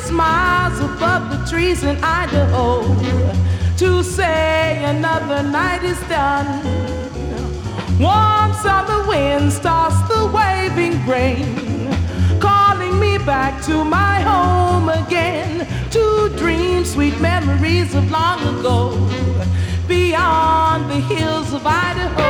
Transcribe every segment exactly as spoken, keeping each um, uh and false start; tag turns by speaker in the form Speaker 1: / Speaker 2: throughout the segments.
Speaker 1: smiles above the trees in Idaho to say another night is done. Warm summer winds toss the waving grain, calling me back to my home again, to dream sweet memories of long ago, beyond the hills of Idaho.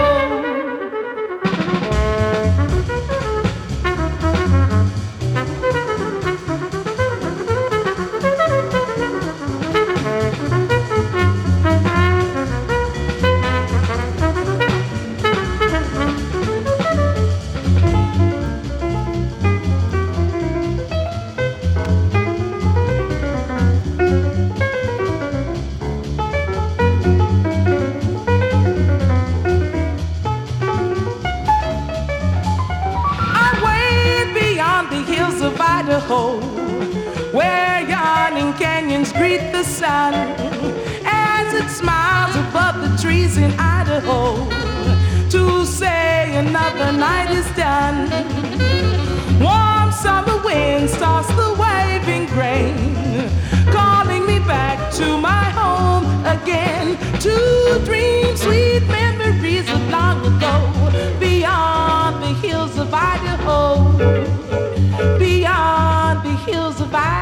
Speaker 1: Where yawning canyons greet the sun as it smiles above the trees in Idaho to say another night is done. Warm summer winds toss the waving grain, calling me back to my home again, to dream sweet memories of long ago, beyond the hills of Idaho, beyond the hills of Idaho.